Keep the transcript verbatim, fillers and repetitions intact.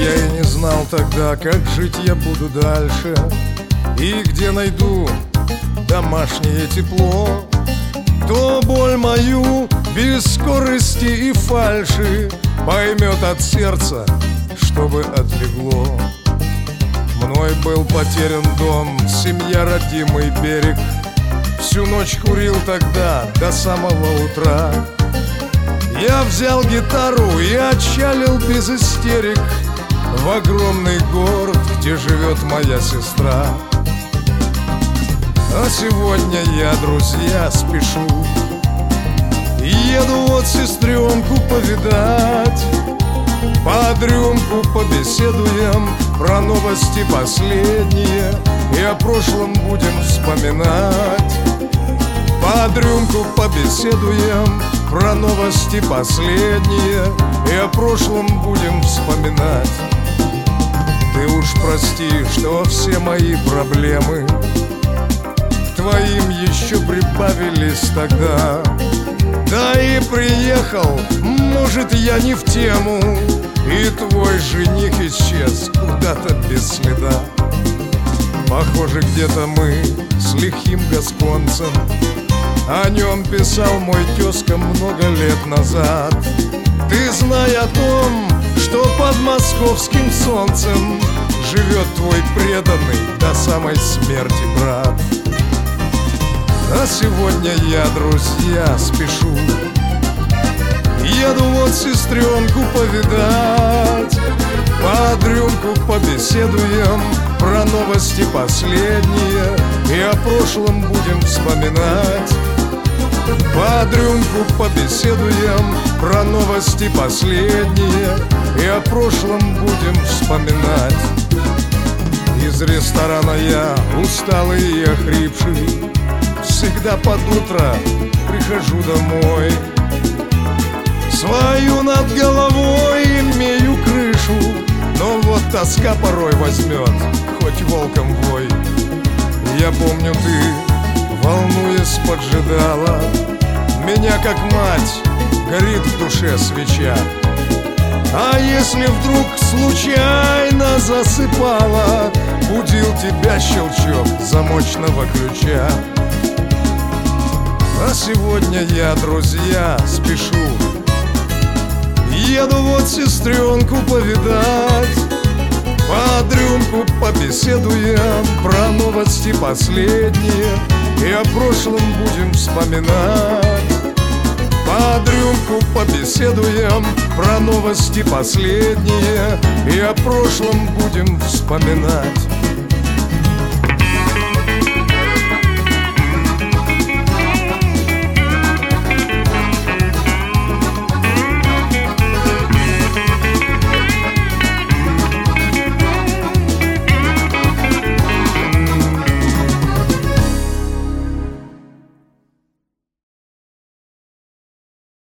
Я и не знал тогда, как жить я буду дальше, и где найду домашнее тепло. Кто боль мою без скорости и фальши поймет от сердца, чтобы отлегло. Мной был потерян дом, семья, родимый берег. Всю ночь курил тогда до самого утра. Я взял гитару и отчалил без истерик в огромный город, где живет моя сестра. А сегодня я, друзья, спешу, еду вот сестренку повидать. Под рюмку побеседуем про новости последние, и о прошлом будем вспоминать. Под рюмку побеседуем про новости последние, и о прошлом будем вспоминать. Ты уж прости, что все мои проблемы к твоим еще прибавились тогда. Да и приехал, может, я не в тему, и твой жених исчез куда-то без следа. Похоже, где-то мы с лихим гасконцем, о нем писал мой тезка много лет назад. Ты знай о том, что под московским солнцем живет твой преданный до самой смерти брат. А сегодня я, друзья, спешу, еду вот сестренку повидать. Под рюмку побеседуем про новости последние, и о прошлом будем вспоминать. Под рюмку побеседуем про новости последние, и о прошлом будем вспоминать. Из ресторана я усталый и охрипший, всегда под утро прихожу домой. Свою над головой имею крышу, но вот тоска порой возьмет, хоть волком вой. Я помню, ты, волнуясь, поджидала меня, как мать, горит в душе свеча. А если вдруг случайно засыпала, будил тебя щелчок замочного ключа. А сегодня я, друзья, спешу, еду вот сестренку повидать. Под рюмку побеседуем про новости последние, и о прошлом будем вспоминать. Под рюмку побеседуем про новости последние, и о прошлом будем вспоминать.